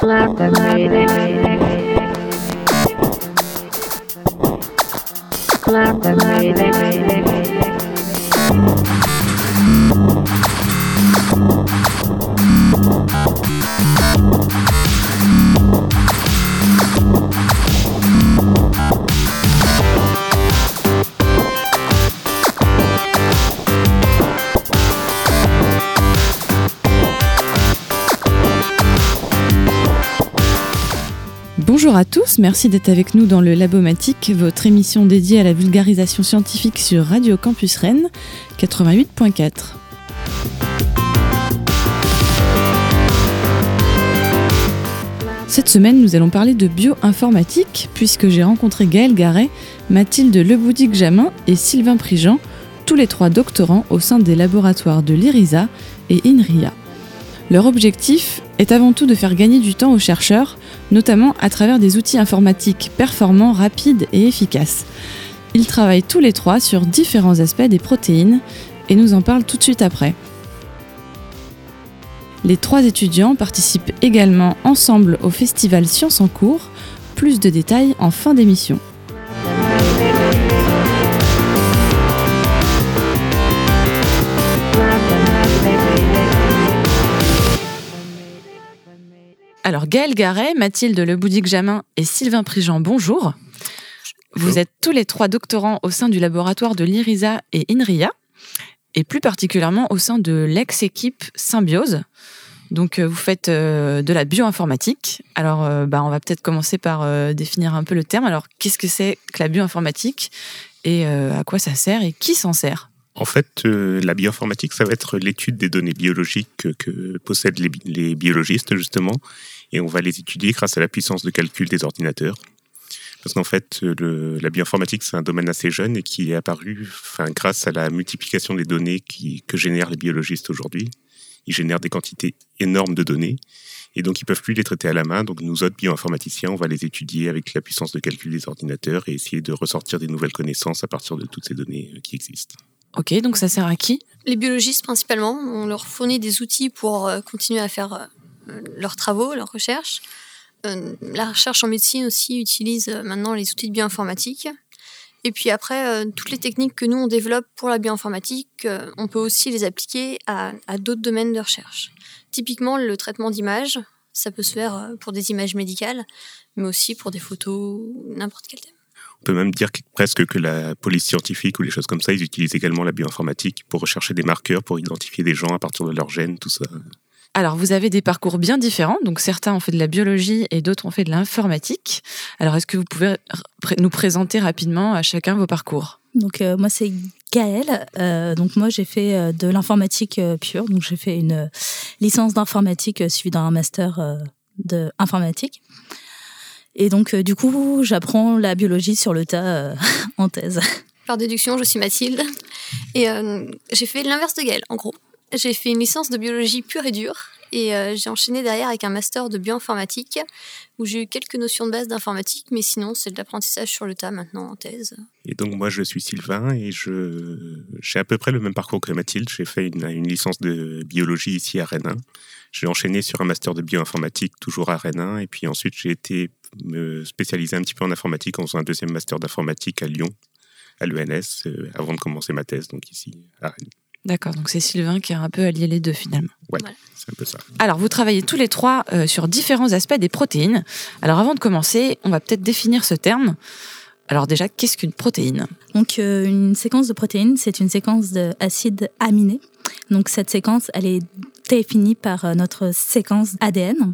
Bonjour à tous, merci d'être avec nous dans le Labomatique, votre émission dédiée à la vulgarisation scientifique sur Radio Campus Rennes 88.4. Cette semaine, nous allons parler de bioinformatique, puisque j'ai rencontré Gaël Garet, Mathilde Leboudic-Jamin et Sylvain Prigent, tous les trois doctorants au sein des laboratoires de l'IRISA et INRIA. Leur objectif est avant tout de faire gagner du temps aux chercheurs, notamment à travers des outils informatiques performants, rapides et efficaces. Ils travaillent tous les trois sur différents aspects des protéines et nous en parlent tout de suite après. Les trois étudiants participent également ensemble au festival Sciences en cours, plus de détails en fin d'émission. Alors Gaël Garet, Mathilde Leboudic-Jamin et Sylvain Prigent, bonjour. Vous êtes tous les trois doctorants au sein du laboratoire de l'IRISA et INRIA, et plus particulièrement au sein de l'ex-équipe Symbiose. Donc vous faites de la bioinformatique. Alors on va peut-être commencer par définir un peu le terme. Alors qu'est-ce que c'est que la bioinformatique et à quoi ça sert et qui s'en sert ? En fait, la bioinformatique, ça va être l'étude des données biologiques que possèdent les biologistes, justement, et on va les étudier grâce à la puissance de calcul des ordinateurs. Parce qu'en fait, la bioinformatique, c'est un domaine assez jeune et qui est apparu grâce à la multiplication des données que génèrent les biologistes aujourd'hui. Ils génèrent des quantités énormes de données, et donc ils ne peuvent plus les traiter à la main. Donc nous autres bioinformaticiens, on va les étudier avec la puissance de calcul des ordinateurs et essayer de ressortir des nouvelles connaissances à partir de toutes ces données qui existent. Ok, donc ça sert à qui ? Les biologistes principalement. On leur fournit des outils pour continuer à faire leurs travaux, leurs recherches. La recherche en médecine aussi utilise maintenant les outils de bioinformatique. Et puis après, toutes les techniques que nous on développe pour la bioinformatique, on peut aussi les appliquer à d'autres domaines de recherche. Typiquement, le traitement d'images, ça peut se faire pour des images médicales, mais aussi pour des photos, n'importe quel thème. On peut même dire presque que la police scientifique ou les choses comme ça, ils utilisent également la bioinformatique pour rechercher des marqueurs, pour identifier des gens à partir de leurs gènes, tout ça. Alors, vous avez des parcours bien différents. Donc, certains ont fait de la biologie et d'autres ont fait de l'informatique. Alors, est-ce que vous pouvez nous présenter rapidement à chacun vos parcours ? Donc, moi, c'est Gaëlle. Donc, moi, j'ai fait de l'informatique pure. Donc, j'ai fait une licence d'informatique suivie d'un master d'informatique. Et donc, du coup, j'apprends la biologie sur le tas en thèse. Par déduction, je suis Mathilde. Et j'ai fait l'inverse de Gaëlle, en gros. J'ai fait une licence de biologie pure et dure. Et j'ai enchaîné derrière avec un master de bioinformatique, où j'ai eu quelques notions de base d'informatique, mais sinon, c'est de l'apprentissage sur le tas maintenant en thèse. Et donc, moi, je suis Sylvain et j'ai à peu près le même parcours que Mathilde. J'ai fait une licence de biologie ici à Rennes 1. J'ai enchaîné sur un master de bioinformatique, toujours à Rennes 1. Et puis ensuite, j'ai été me spécialiser un petit peu en informatique en faisant un deuxième master d'informatique à Lyon, à l'ENS, avant de commencer ma thèse, donc ici à Rennes. D'accord, donc c'est Sylvain qui a un peu allié les deux finalement. Ouais, voilà. C'est un peu ça. Alors, vous travaillez tous les trois sur différents aspects des protéines. Alors, avant de commencer, on va peut-être définir ce terme. Alors déjà, qu'est-ce qu'une protéine ? Donc, une séquence de protéines, c'est une séquence d'acides aminés. Donc, cette séquence, elle est définie par notre séquence ADN.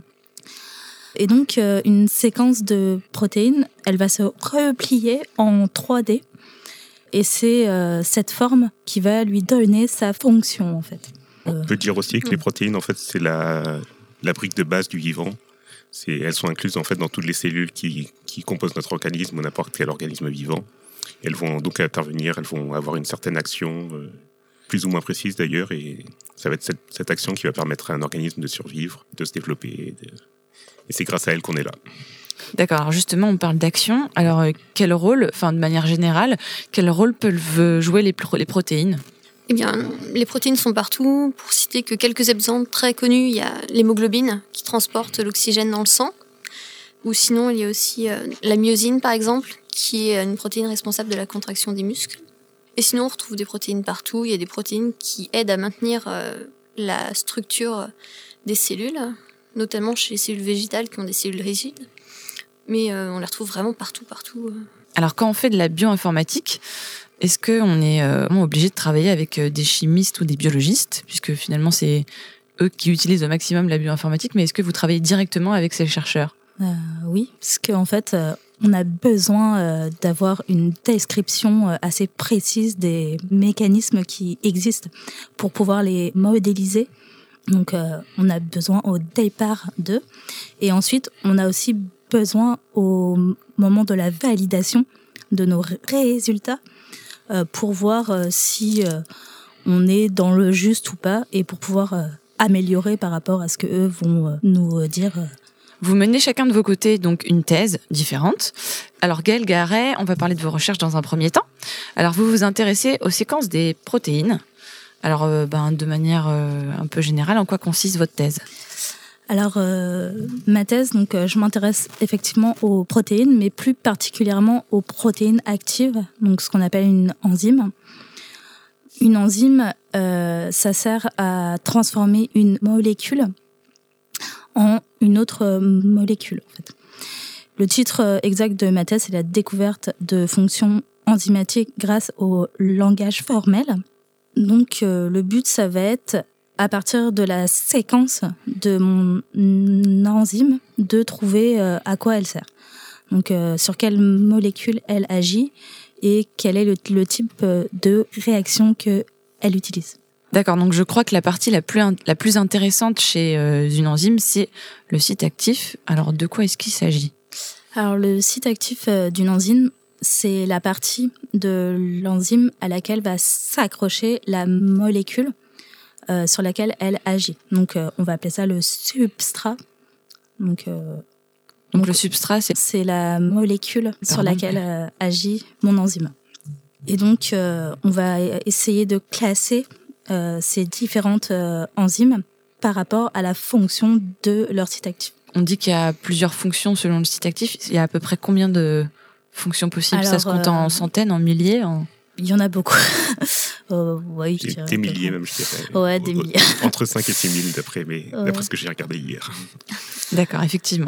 Et donc, une séquence de protéines, elle va se replier en 3D. Et c'est cette forme qui va lui donner sa fonction, en fait. On peut dire aussi que les protéines, en fait, c'est la brique de base du vivant. Elles sont incluses, en fait, dans toutes les cellules qui composent notre organisme ou n'importe quel organisme vivant. Elles vont donc intervenir, elles vont avoir une certaine action, plus ou moins précise d'ailleurs, et ça va être cette action qui va permettre à un organisme de survivre, de se développer. Et c'est grâce à elles qu'on est là. D'accord, alors justement, on parle d'action. Alors, quel rôle, de manière générale, quel rôle peuvent jouer les protéines ? Eh bien, les protéines sont partout. Pour citer que quelques exemples très connus, il y a l'hémoglobine qui transporte l'oxygène dans le sang. Ou sinon, il y a aussi la myosine, par exemple, qui est une protéine responsable de la contraction des muscles. Et sinon, on retrouve des protéines partout. Il y a des protéines qui aident à maintenir la structure des cellules, notamment chez les cellules végétales qui ont des cellules rigides. Mais on les retrouve vraiment partout. Alors, quand on fait de la bioinformatique, est-ce qu'on est obligé de travailler avec des chimistes ou des biologistes, puisque finalement, c'est eux qui utilisent au maximum la bioinformatique, mais est-ce que vous travaillez directement avec ces chercheurs ? Oui, parce qu'en fait, on a besoin d'avoir une description assez précise des mécanismes qui existent pour pouvoir les modéliser. Donc, on a besoin au départ d'eux. Et ensuite, on a aussi besoin au moment de la validation de nos résultats pour voir si on est dans le juste ou pas et pour pouvoir améliorer par rapport à ce que eux vont nous dire. Vous menez chacun de vos côtés donc une thèse différente. Alors Gaëlle Garet, on va parler de vos recherches dans un premier temps. Alors vous vous intéressez aux séquences des protéines. Alors de manière un peu générale, en quoi consiste votre thèse ? Alors ma thèse, donc je m'intéresse effectivement aux protéines, mais plus particulièrement aux protéines actives, donc ce qu'on appelle une enzyme. Une enzyme, ça sert à transformer une molécule en une autre molécule, en fait. Le titre exact de ma thèse, c'est la découverte de fonctions enzymatiques grâce au langage formel. Donc, le but, ça va être, à partir de la séquence de mon enzyme, de trouver à quoi elle sert. Donc, sur quelle molécule elle agit et quel est le type de réaction qu'elle utilise. D'accord, donc je crois que la partie la plus intéressante chez une enzyme, c'est le site actif. Alors de quoi est-ce qu'il s'agit ? Alors le site actif d'une enzyme, c'est la partie de l'enzyme à laquelle va s'accrocher la molécule sur laquelle elle agit. Donc on va appeler ça le substrat. Donc le substrat, c'est la molécule sur laquelle agit mon enzyme. Et donc on va essayer de classer ces différentes enzymes par rapport à la fonction de leur site actif. On dit qu'il y a plusieurs fonctions selon le site actif. Il y a à peu près combien de fonctions possibles ? Alors, ça se compte en centaines, en milliers Il y en a beaucoup. Oui, des milliers même, je dirais. Ouais, des milliers. Entre 5 et 6 000 d'après ce que j'ai regardé hier. D'accord, effectivement.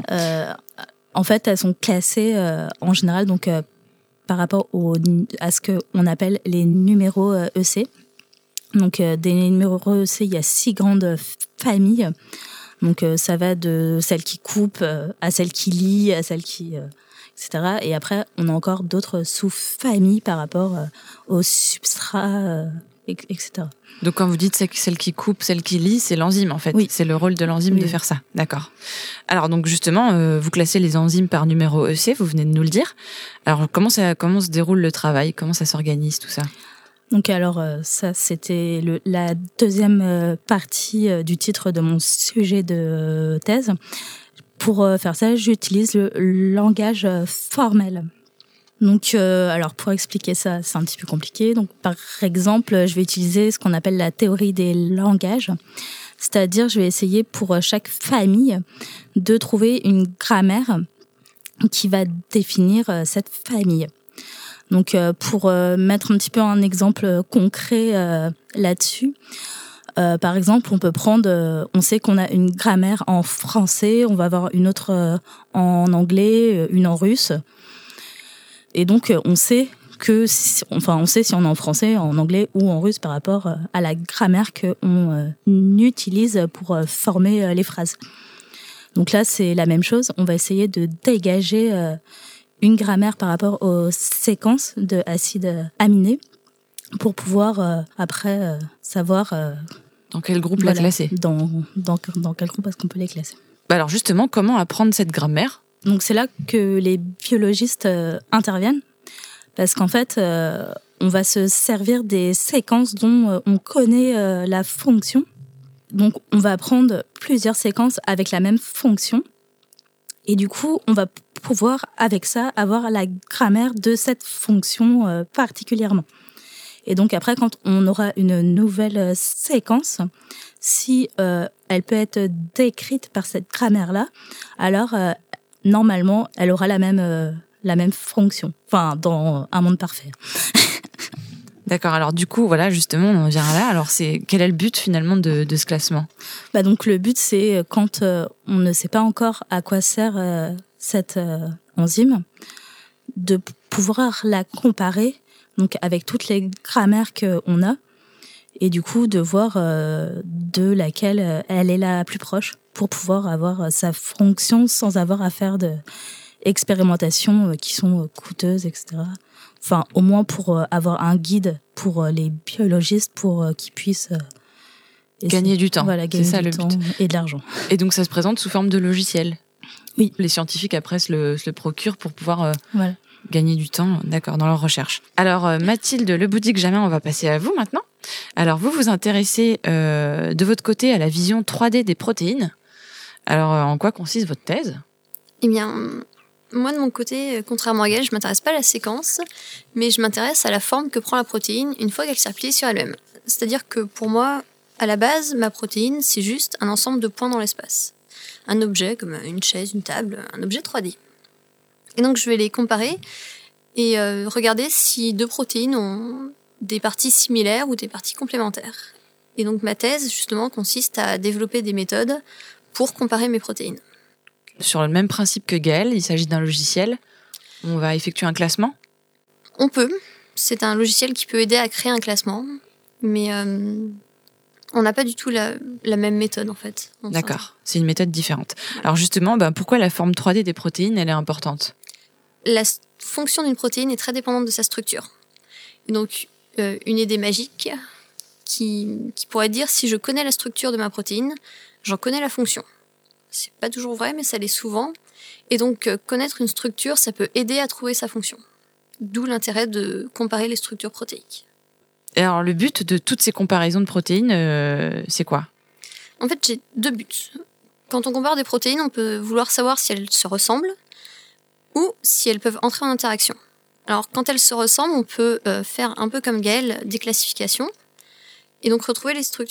En fait, elles sont classées en général donc, par rapport à ce qu'on appelle les numéros EC. Donc, des numéros EC, il y a 6 grandes familles. Donc, ça va de celle qui coupe à celle qui lie, à celle qui... etc. Et après, on a encore d'autres sous-familles par rapport au substrat, etc. Donc, quand vous dites celle qui coupe, celle qui lie, c'est l'enzyme, en fait. Oui. C'est le rôle de l'enzyme de faire ça. D'accord. Alors, donc, justement, vous classez les enzymes par numéro EC, vous venez de nous le dire. Alors, comment se déroule le travail ? Comment ça s'organise, tout ça ? Donc alors ça c'était la deuxième partie du titre de mon sujet de thèse. Pour faire ça, j'utilise le langage formel. Donc alors pour expliquer ça, c'est un petit peu compliqué. Donc par exemple, je vais utiliser ce qu'on appelle la théorie des langages. C'est-à-dire, je vais essayer pour chaque famille de trouver une grammaire qui va définir cette famille. Donc, pour mettre un petit peu un exemple concret là-dessus, par exemple, on peut prendre, on sait qu'on a une grammaire en français, on va avoir une autre en anglais, une en russe. Et donc, on sait si on est en français, en anglais ou en russe par rapport à la grammaire qu'on utilise pour former les phrases. Donc là, c'est la même chose. On va essayer de dégager une grammaire par rapport aux séquences de acides aminés pour pouvoir après savoir dans quel groupe la classer. Dans quel groupe est-ce qu'on peut les classer. Alors justement, comment apprendre cette grammaire ? Donc c'est là que les biologistes interviennent parce qu'en fait, on va se servir des séquences dont on connaît la fonction. Donc on va prendre plusieurs séquences avec la même fonction. Et du coup, on va pouvoir, avec ça, avoir la grammaire de cette fonction particulièrement. Et donc après, quand on aura une nouvelle séquence, si elle peut être décrite par cette grammaire-là, alors normalement, elle aura la même fonction. Enfin, dans un monde parfait. D'accord, alors du coup, voilà, justement, on en vient là. Alors, quel est le but finalement de ce classement ? Donc le but, c'est quand on ne sait pas encore à quoi sert cette enzyme, de pouvoir la comparer donc avec toutes les grammaires qu'on a, et du coup de voir de laquelle elle est la plus proche pour pouvoir avoir sa fonction sans avoir à faire d'expérimentations qui sont coûteuses, etc. Enfin, au moins pour avoir un guide pour les biologistes pour qu'ils puissent gagner du temps. Voilà, gagner c'est ça du le temps but. et de l'argent. Et donc ça se présente sous forme de logiciel. Oui. Les scientifiques après se le procurent pour pouvoir Voilà. gagner du temps, d'accord, dans leur recherche. Alors Mathilde Leboudic-Jamin, on va passer à vous maintenant. Alors vous vous intéressez de votre côté à la vision 3D des protéines. Alors en quoi consiste votre thèse ? Eh bien, moi de mon côté, contrairement à Gaëlle, je m'intéresse pas à la séquence, mais je m'intéresse à la forme que prend la protéine une fois qu'elle s'est repliée sur elle-même. C'est-à-dire que pour moi, à la base, ma protéine, c'est juste un ensemble de points dans l'espace. Un objet comme une chaise, une table, un objet 3D. Et donc je vais les comparer et regarder si deux protéines ont des parties similaires ou des parties complémentaires. Et donc ma thèse, justement, consiste à développer des méthodes pour comparer mes protéines. Sur le même principe que Gaëlle, il s'agit d'un logiciel. On va effectuer un classement ? On peut. C'est un logiciel qui peut aider à créer un classement, mais on n'a pas du tout la même méthode, en fait. D'accord, c'est une méthode différente. Alors justement, pourquoi la forme 3D des protéines, elle est importante ? La fonction d'une protéine est très dépendante de sa structure. Et donc, une idée magique qui pourrait dire si je connais la structure de ma protéine, j'en connais la fonction. C'est pas toujours vrai, mais ça l'est souvent. Et donc, connaître une structure, ça peut aider à trouver sa fonction. D'où l'intérêt de comparer les structures protéiques. Et alors, le but de toutes ces comparaisons de protéines, c'est quoi ? En fait, j'ai deux buts. Quand on compare des protéines, on peut vouloir savoir si elles se ressemblent ou si elles peuvent entrer en interaction. Alors, quand elles se ressemblent, on peut faire un peu comme Gaëlle, des classifications, et donc retrouver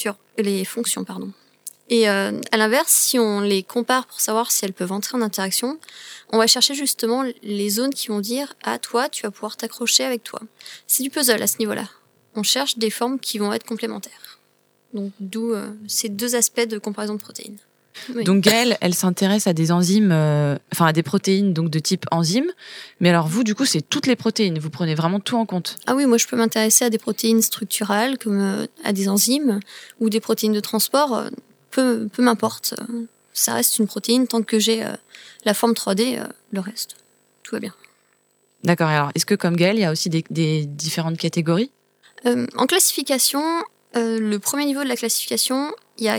les fonctions, pardon. Et à l'inverse, si on les compare pour savoir si elles peuvent entrer en interaction, on va chercher justement les zones qui vont dire « Ah, toi, tu vas pouvoir t'accrocher avec toi ». C'est du puzzle à ce niveau-là. On cherche des formes qui vont être complémentaires. Donc, d'où ces deux aspects de comparaison de protéines. Oui. Donc Gaëlle, elle s'intéresse à des enzymes, à des protéines donc de type enzyme. Mais alors vous, du coup, c'est toutes les protéines. Vous prenez vraiment tout en compte. Ah oui, moi je peux m'intéresser à des protéines structurales comme à des enzymes ou des protéines de transport. Peu m'importe. Ça reste une protéine tant que j'ai la forme 3D, le reste, tout va bien. D'accord. Alors, est-ce que comme Gaëlle, il y a aussi des différentes catégories ? En classification, le premier niveau de la classification, il y a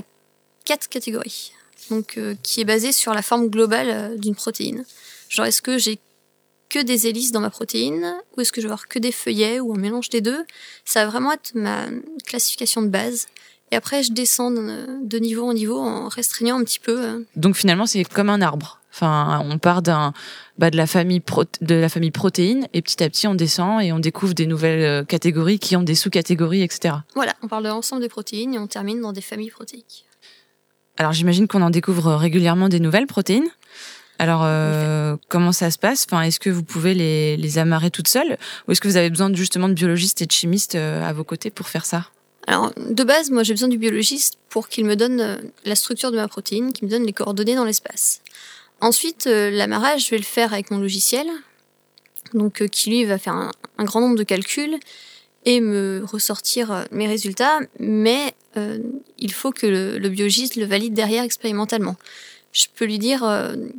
4 catégories. Donc, qui est basé sur la forme globale d'une protéine. Genre, est-ce que j'ai que des hélices dans ma protéine ou est-ce que je vais avoir que des feuillets ou un mélange des deux ? Ça va vraiment être ma classification de base. Et après, je descends de niveau en niveau en restreignant un petit peu. Donc finalement, c'est comme un arbre. Enfin, on part de la famille protéines et petit à petit, on descend et on découvre des nouvelles catégories qui ont des sous-catégories, etc. Voilà, on parle de l'ensemble des protéines et on termine dans des familles protéiques. Alors j'imagine qu'on en découvre régulièrement des nouvelles protéines. Alors comment ça se passe ? Enfin, est-ce que vous pouvez les amarrer toutes seules ou est-ce que vous avez besoin justement de biologistes et de chimistes à vos côtés pour faire ça ? Alors, de base, moi, j'ai besoin du biologiste pour qu'il me donne la structure de ma protéine, qu'il me donne les coordonnées dans l'espace. Ensuite, l'amarrage, je vais le faire avec mon logiciel, donc qui, lui, va faire un grand nombre de calculs et me ressortir mes résultats, mais il faut que le biologiste le valide derrière expérimentalement. Je peux lui dire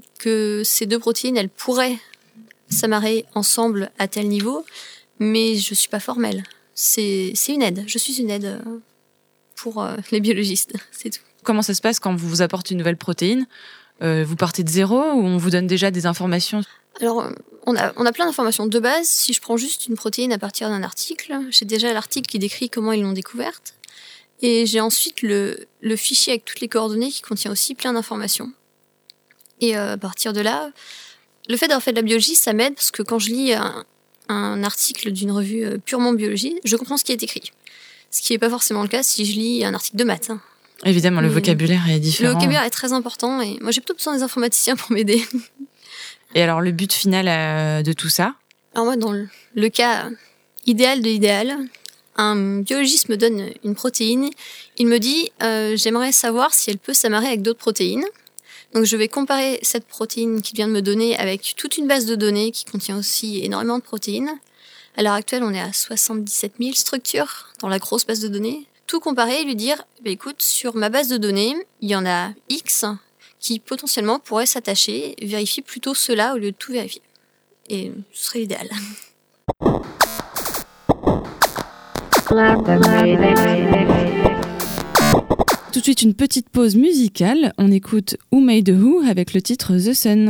que ces deux protéines, elles pourraient s'amarrer ensemble à tel niveau, mais je suis pas formelle. C'est une aide. Je suis une aide pour les biologistes, c'est tout. Comment ça se passe quand vous apportez une nouvelle protéine ? Vous partez de zéro ou on vous donne déjà des informations ? Alors, on a plein d'informations de base. Si je prends juste une protéine à partir d'un article, j'ai déjà l'article qui décrit comment ils l'ont découverte. Et j'ai ensuite le fichier avec toutes les coordonnées qui contient aussi plein d'informations. Et à partir de là, le fait d'avoir fait de la biologie, ça m'aide parce que quand je lis un article d'une revue purement biologie, je comprends ce qui est écrit. Ce qui n'est pas forcément le cas si je lis un article de maths. Évidemment, le vocabulaire est différent. Le vocabulaire est très important et moi j'ai plutôt besoin des informaticiens pour m'aider. Et alors le but final de tout ça ? Alors moi, dans le cas idéal de l'idéal, un biologiste me donne une protéine, il me dit j'aimerais savoir si elle peut s'amarrer avec d'autres protéines. Donc je vais comparer cette protéine qu'il vient de me donner avec toute une base de données qui contient aussi énormément de protéines. À l'heure actuelle, on est à 77 000 structures dans la grosse base de données. Tout comparer et lui dire écoute, sur ma base de données, il y en a X qui potentiellement pourraient s'attacher, vérifie plutôt cela au lieu de tout vérifier. Et ce serait l'idéal. Tout de suite, une petite pause musicale. On écoute Who Made Who avec le titre The Sun.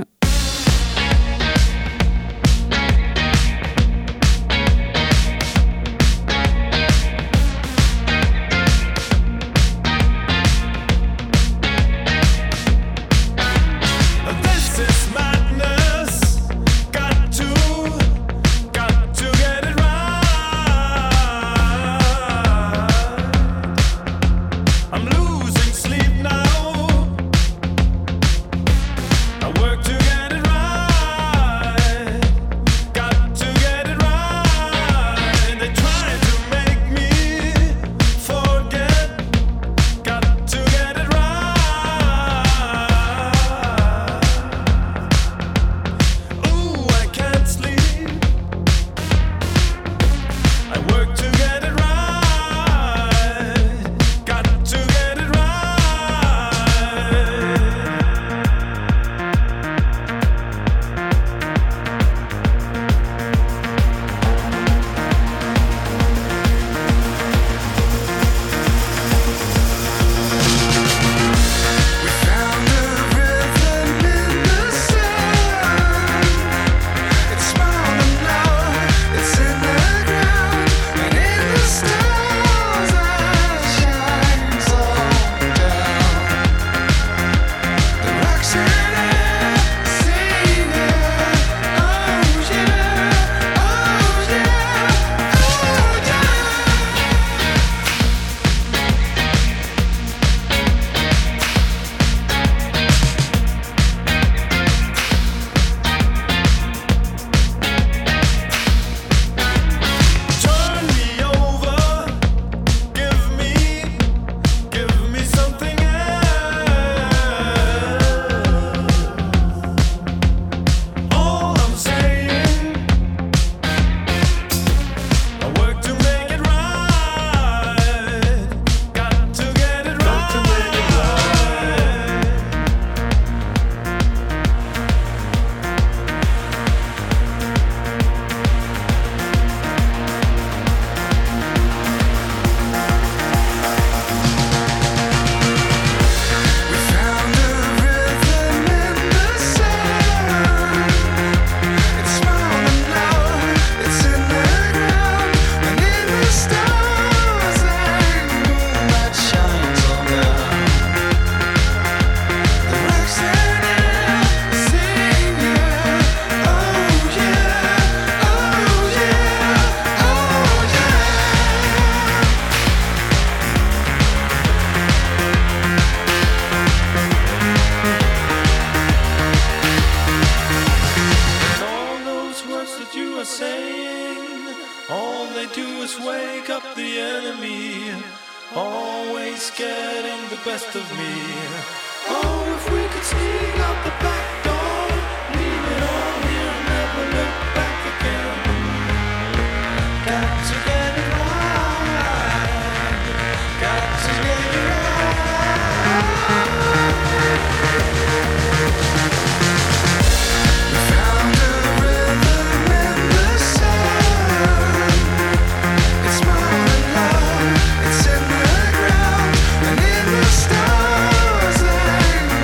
Stars and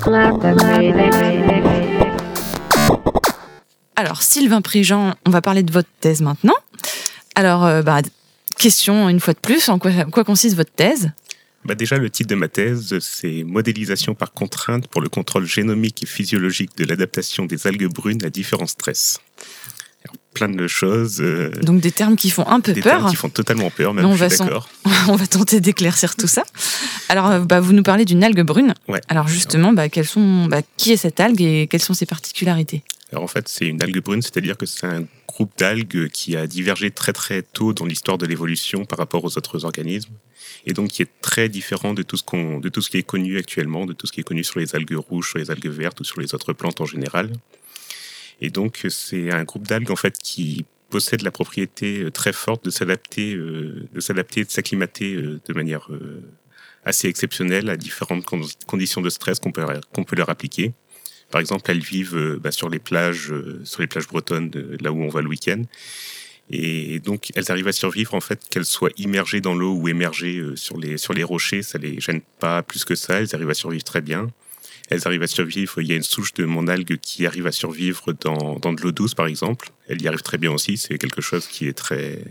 Alors, Sylvain Prigent, on va parler de votre thèse maintenant. Alors, question une fois de plus, en quoi consiste votre thèse ? Déjà, le titre de ma thèse, c'est « Modélisation par contrainte pour le contrôle génomique et physiologique de l'adaptation des algues brunes à différents stress ». Plein de choses. Donc des termes qui font un peu peur. Des termes qui font totalement peur, même, je suis d'accord. On va tenter d'éclaircir tout ça. Alors, vous nous parlez d'une algue brune. Ouais. Alors justement, qui est cette algue et quelles sont ses particularités ? Alors en fait, c'est une algue brune, c'est-à-dire que c'est un groupe d'algues qui a divergé très très tôt dans l'histoire de l'évolution par rapport aux autres organismes, et donc qui est très différent de tout ce qui est connu actuellement, de tout ce qui est connu sur les algues rouges, sur les algues vertes ou sur les autres plantes en général. Et donc c'est un groupe d'algues en fait qui possède la propriété très forte de s'adapter, de s'acclimater de manière assez exceptionnelle à différentes conditions de stress qu'on peut leur appliquer. Par exemple, elles vivent sur les plages bretonnes, là où on va le week-end. Et donc, elles arrivent à survivre, en fait, qu'elles soient immergées dans l'eau ou émergées sur les rochers. Ça les gêne pas plus que ça. Elles arrivent à survivre très bien. Elles arrivent à survivre. Il y a une souche de mon algue qui arrive à survivre dans de l'eau douce, par exemple. Elle y arrive très bien aussi. C'est quelque chose qui est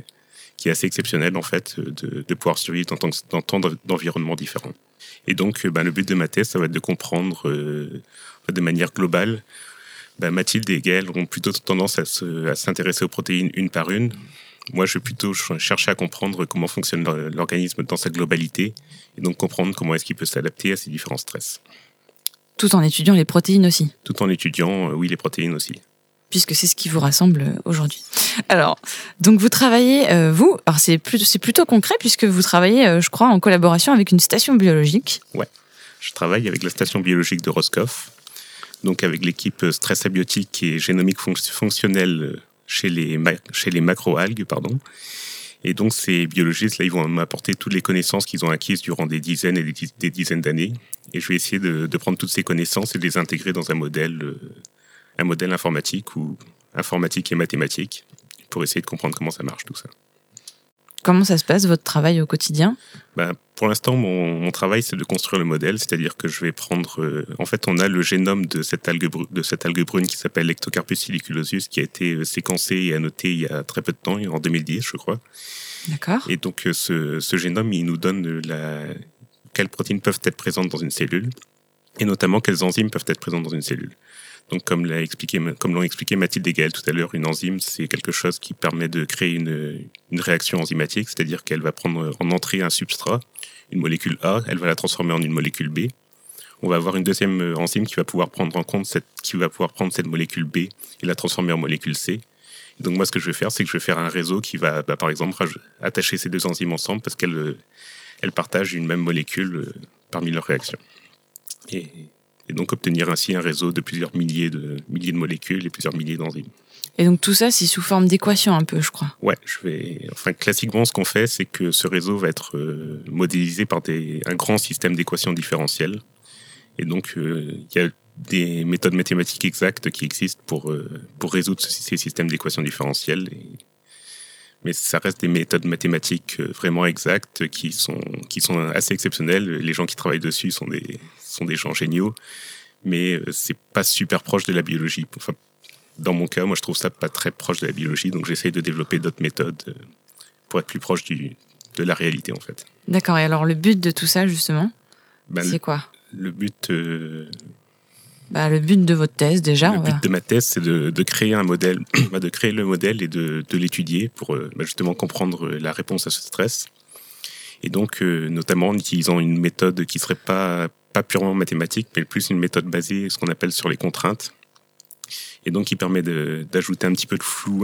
assez exceptionnel, en fait, de pouvoir survivre dans tant d'environnements différents. Et donc, le but de ma thèse, ça va être de comprendre de manière globale. Mathilde et Gaëlle ont plutôt tendance à s'intéresser aux protéines une par une. Moi, je vais plutôt chercher à comprendre comment fonctionne l'organisme dans sa globalité et donc comprendre comment est-ce qu'il peut s'adapter à ces différents stress. Tout en étudiant les protéines aussi. Tout en étudiant, oui, les protéines aussi. Puisque c'est ce qui vous rassemble aujourd'hui. Alors, donc vous travaillez, alors c'est plutôt concret puisque vous travaillez, je crois, en collaboration avec une station biologique. Ouais, je travaille avec la station biologique de Roscoff, donc avec l'équipe stress abiotique et génomique fonctionnelle chez les macroalgues, pardon. Et donc ces biologistes, là, ils vont m'apporter toutes les connaissances qu'ils ont acquises durant des dizaines et des dizaines d'années. Et je vais essayer de prendre toutes ces connaissances et de les intégrer dans un modèle informatique ou informatique et mathématique pour essayer de comprendre comment ça marche tout ça. Comment ça se passe, votre travail au quotidien ? Pour l'instant, mon travail, c'est de construire le modèle, c'est-à-dire que je vais prendre... en fait, on a le génome de cette algue brune qui s'appelle Lectocarpus siliculosus, qui a été séquencé et annoté il y a très peu de temps, en 2010, je crois. D'accord. Et donc, ce génome, il nous donne quelles protéines peuvent être présentes dans une cellule, et notamment quelles enzymes peuvent être présentes dans une cellule. Donc, comme l'ont expliqué Mathilde et Gaëlle tout à l'heure, une enzyme, c'est quelque chose qui permet de créer une réaction enzymatique, c'est-à-dire qu'elle va prendre en entrée un substrat, une molécule A, elle va la transformer en une molécule B. On va avoir une deuxième enzyme qui va pouvoir prendre cette molécule B et la transformer en molécule C. Donc, moi, ce que je vais faire, c'est que je vais faire un réseau qui va, par exemple, attacher ces deux enzymes ensemble parce qu'elles partagent une même molécule parmi leurs réactions. Et donc obtenir ainsi un réseau de plusieurs milliers de molécules et plusieurs milliers d'enzymes. Et donc tout ça, c'est sous forme d'équation un peu, je crois. Ouais, classiquement, ce qu'on fait, c'est que ce réseau va être modélisé par un grand système d'équations différentielles. Et donc, il y a des méthodes mathématiques exactes qui existent pour résoudre ces systèmes d'équations différentielles. Mais ça reste des méthodes mathématiques vraiment exactes qui sont assez exceptionnelles. Les gens qui travaillent dessus sont des gens géniaux, mais c'est pas super proche de la biologie. Enfin, dans mon cas, moi, je trouve ça pas très proche de la biologie, donc j'essaye de développer d'autres méthodes pour être plus proche de la réalité, en fait. D'accord, et alors le but de tout ça, justement, c'est quoi ? Le but... le but de votre thèse, déjà. Le but de ma thèse, c'est de créer un modèle, de créer le modèle et de l'étudier pour justement comprendre la réponse à ce stress. Et donc, notamment en utilisant une méthode qui serait pas purement mathématique, mais plus une méthode basée, ce qu'on appelle sur les contraintes. Et donc, qui permet d'ajouter un petit peu de flou,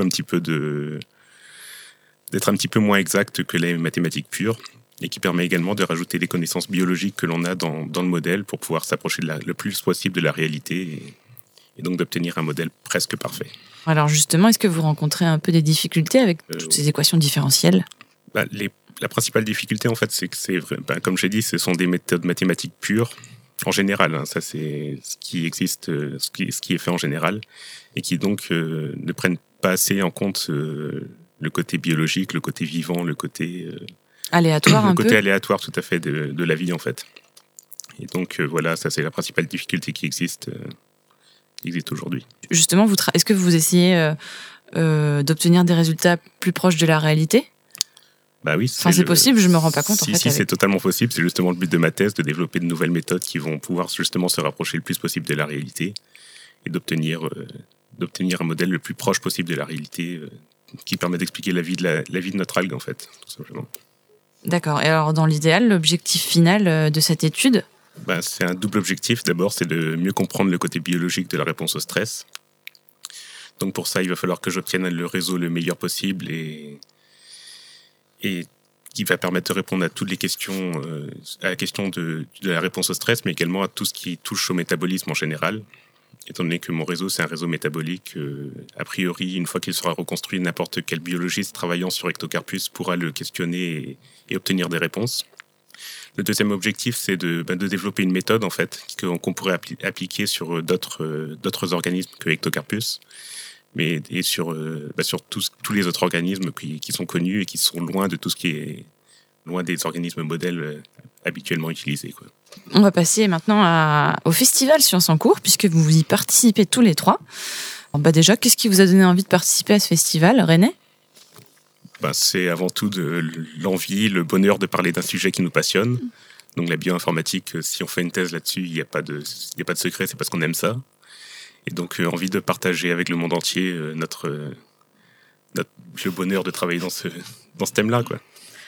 d'être un petit peu moins exact que les mathématiques pures, et qui permet également de rajouter les connaissances biologiques que l'on a dans le modèle pour pouvoir s'approcher le plus possible de la réalité et donc d'obtenir un modèle presque parfait. Alors justement, est-ce que vous rencontrez un peu des difficultés avec toutes ces équations différentielles ? La principale difficulté, en fait, c'est que comme j'ai dit, ce sont des méthodes mathématiques pures, en général. Ça, c'est ce qui existe, ce qui est fait en général, et qui donc ne prennent pas assez en compte le côté biologique, le côté vivant, le côté... aléatoire un peu. Le côté aléatoire, tout à fait, de la vie, en fait. Et donc voilà, ça c'est la principale difficulté qui existe aujourd'hui. Justement, est-ce que vous essayez d'obtenir des résultats plus proches de la réalité ? Bah oui, c'est possible, je me rends pas compte. Si, c'est totalement possible. C'est justement le but de ma thèse, de développer de nouvelles méthodes qui vont pouvoir justement se rapprocher le plus possible de la réalité et d'obtenir un modèle le plus proche possible de la réalité qui permet d'expliquer la vie de notre algue, en fait, tout simplement. D'accord. Et alors, dans l'idéal, l'objectif final de cette étude ? C'est un double objectif. D'abord, c'est de mieux comprendre le côté biologique de la réponse au stress. Donc pour ça, il va falloir que j'obtienne le réseau le meilleur possible et qui va permettre de répondre à toutes les questions, à la question de la réponse au stress, mais également à tout ce qui touche au métabolisme en général. Étant donné que mon réseau, c'est un réseau métabolique, a priori, une fois qu'il sera reconstruit, n'importe quel biologiste travaillant sur Ectocarpus pourra le questionner et obtenir des réponses. Le deuxième objectif, c'est de développer une méthode en fait qu'on pourrait appliquer sur d'autres organismes que Ectocarpus, et sur tous les autres organismes qui sont connus et qui sont loin de tout ce qui est loin des organismes modèles habituellement utilisés, quoi. On va passer maintenant au festival Sciences en cours, puisque vous y participez tous les trois. Alors, déjà, qu'est-ce qui vous a donné envie de participer à ce festival, René ? C'est avant tout de l'envie, le bonheur de parler d'un sujet qui nous passionne. Donc la bioinformatique, si on fait une thèse là-dessus, il n'y a pas de secret, c'est parce qu'on aime ça. Et donc envie de partager avec le monde entier le bonheur de travailler dans ce thème-là, quoi.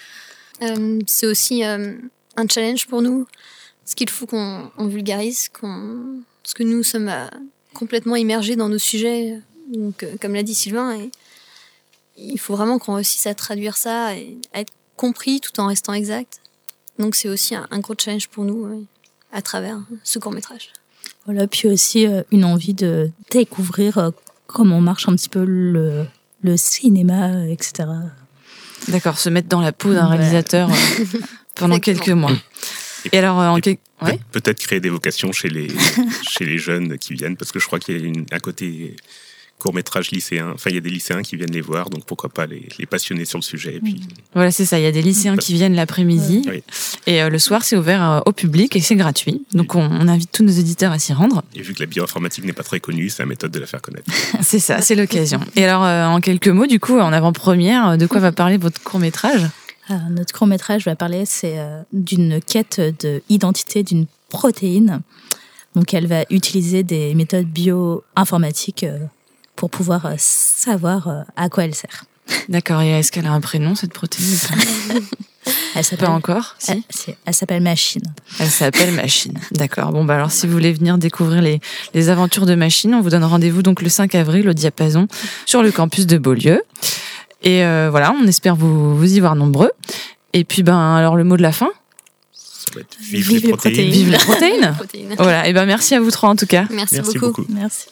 C'est aussi un challenge pour nous, parce qu'il faut qu'on vulgarise, parce que nous sommes complètement immergés dans nos sujets, donc, comme l'a dit Sylvain, et il faut vraiment qu'on réussisse à traduire ça et à être compris tout en restant exact. Donc c'est aussi un gros challenge pour nous à travers ce court-métrage. Voilà, puis aussi une envie de découvrir comment marche un petit peu le cinéma, etc. D'accord, se mettre dans la peau d'un réalisateur pendant quelques mois. Et alors, peut-être créer des vocations chez les jeunes qui viennent, parce que je crois qu'il y a un côté court-métrage lycéen. Enfin, il y a des lycéens qui viennent les voir, donc pourquoi pas les passionner sur le sujet. Et puis... Voilà, c'est ça. Il y a des lycéens qui viennent l'après-midi. Oui. Et le soir, c'est ouvert au public et c'est gratuit. Donc, on invite tous nos auditeurs à s'y rendre. Et vu que la bioinformatique n'est pas très connue, c'est la méthode de la faire connaître. C'est ça, c'est l'occasion. Et alors, en quelques mots, du coup, en avant-première, de quoi va parler votre court-métrage ? Alors, notre court-métrage va parler, d'une quête d'identité d'une protéine. Donc, elle va utiliser des méthodes bioinformatiques pour pouvoir savoir à quoi elle sert. D'accord, et est-ce qu'elle a un prénom, cette protéine ? Elle s'appelle pas encore, si. Elle s'appelle Machine. Elle s'appelle Machine, d'accord. Bon, alors si vous voulez venir découvrir les aventures de Machine, on vous donne rendez-vous donc le 5 avril au Diapason sur le campus de Beaulieu. Et voilà, on espère vous y voir nombreux. Et puis, alors le mot de la fin ? Ça va être vive les protéines. Vive les protéines. Voilà, et merci à vous trois en tout cas. Merci beaucoup. Merci.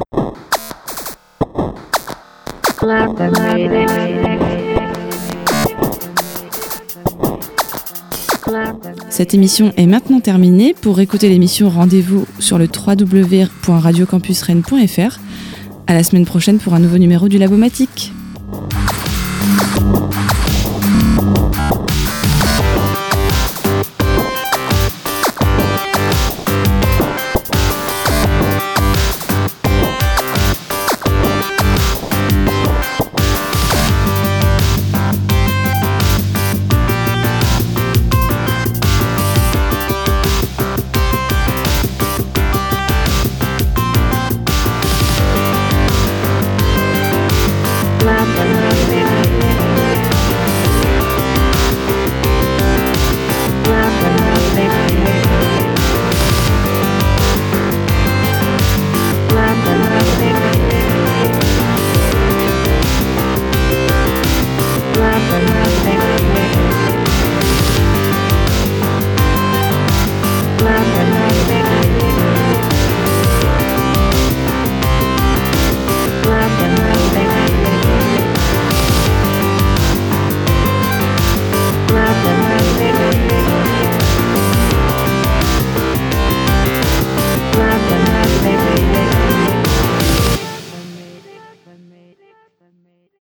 Cette émission est maintenant terminée. Pour écouter l'émission, rendez-vous sur le www.radiocampusrennes.fr. À la semaine prochaine pour un nouveau numéro du Labomatique.